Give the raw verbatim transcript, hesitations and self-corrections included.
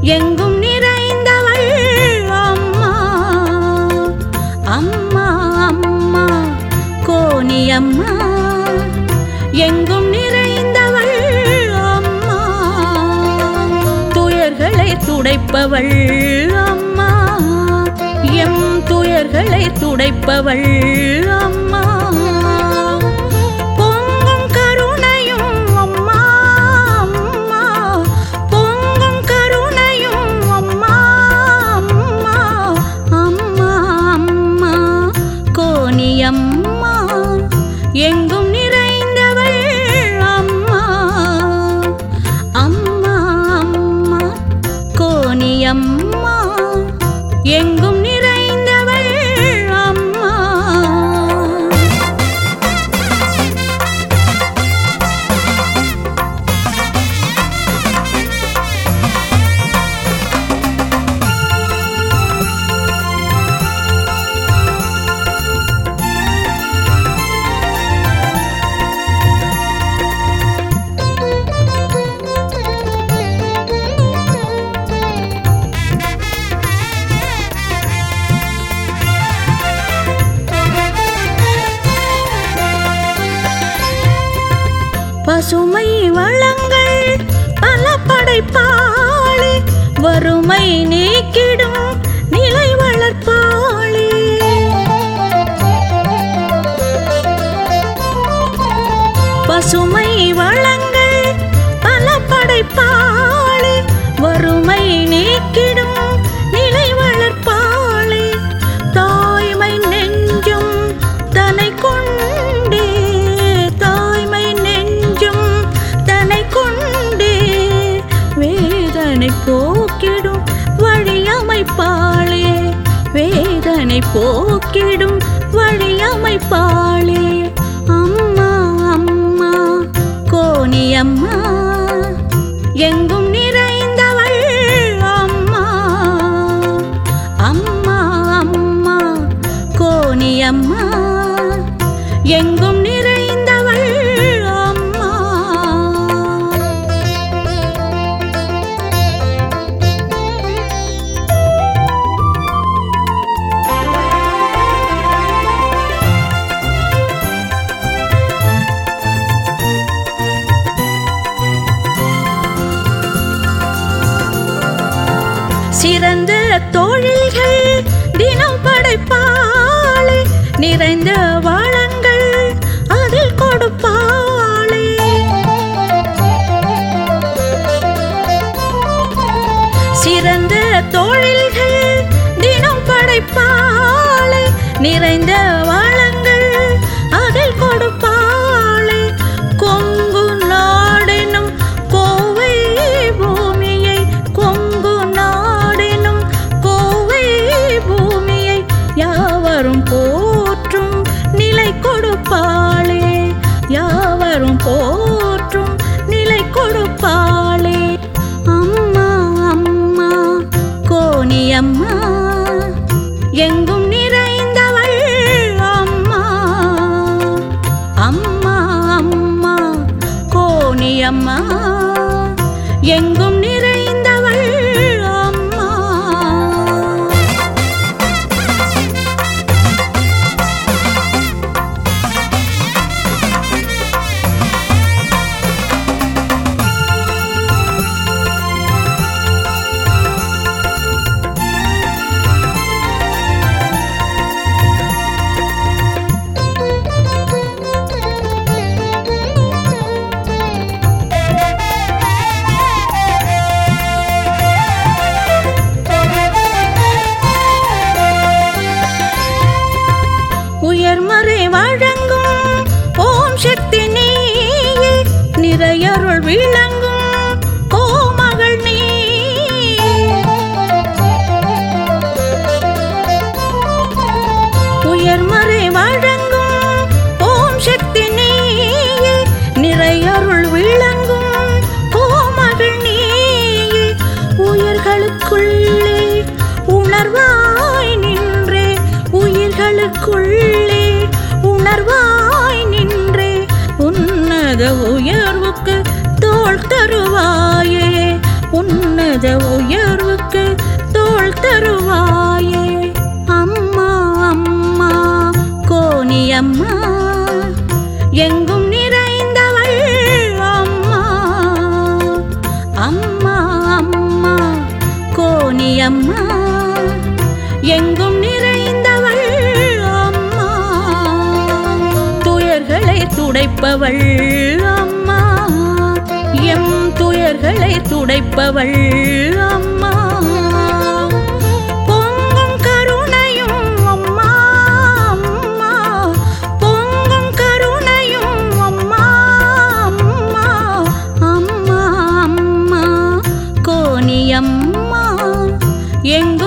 எங்கும் நிறைந்தவள் அம்மா அம்மா அம்மா கோணியம்மா எங்கும் நிறைந்தவள் அம்மா துயர்களை துடைப்பவள் அம்மா எம் துயர்களை துடைப்பவள் அம்மா பொங்கும் கருணையும் அம்மா அம்மா பொங்கும் கருணையும் அம்மா அம்மா அம்மா அம்மா கோணியம்மா எங்கும் நிறைந்தவள் அம்மா அம்மா அம்மா கோணியம்மா எங்கும் நிறைந்தவள் அம்மா பசுமை வளங்கள் பல படைப்பாளே வறுமை நீக்கிடும் நிலை வளர்ப்பாளே பசுமை வளங்கள் பல படைப்பாளே வறுமை நீக்கிடும் நிலை வளர்ப்பாளே தாய்மை நெஞ்சும் தனை கொண்டே தாய்மை நெஞ்சும் தனை கொண்டே வேதனை போக்கிடும் வழியமைப்பாளே வேதனை போக்கிடும் வழியமைப்பாளே அம்மா அம்மா கோணியம்மா எங்கும் நிறைந்தவள் அம்மா அம்மா அம்மா கோணியம்மா எங்கும் நிறைந்தவள் அம்மா சிறந்த தொழில்கள் தினம் படைப்பாளே நிறைந்த வளங்கள் அதில் கொடுப்பாளே சிறந்த தொழில்கள் தினம் படைப்பாளே நிறைந்த வளங்கள் அதில் கொடுப்பாளே கொங்கு நாடெனும் கோவை பூமியை கொங்கு நாடெனும் கோவை பூமியை யாவரும் போற்றும் நிலை கொடுப்பாளே யாவரும் போற்றும் நிலை கொடுப்பாளே அம்மா அம்மா கோணியம்மா எங்கும் நிறைந்தவள் அம்மா அம்மா அம்மா கோணியம்மா எங்கும் நிறைந்தவள் அம்மா உயர்மறை வழங்கும் ஓம் சக்தி நீயே நிறையருள் விளங்கும் கோமகள் நீ உயர்மறை வழங்கும் ஓம் சக்தி நீயே நிறையருள் விளங்கும் கோமகள் நீயே உயிர்களுக்குள்ளே உணர்வாய் நின்றே உயிர்களுக்குள்ளே உணர்வாய் நின்றே உன்னத உயர்வுக்கு தோள் தருவாயே உன்னத உயர்வு கோணியம்மா எங்கும் நிறைந்தவள் அம்மா துயர்களை துடைப்பவள் அம்மா எம் துயர்களை துடைப்பவள் அம்மா பொங்கும் கருணையும் அம்மா அம்மா பொங்கும் கருணையும் அம்மா அம்மா அம்மா அம்மா கோணியம்மா எங்கும்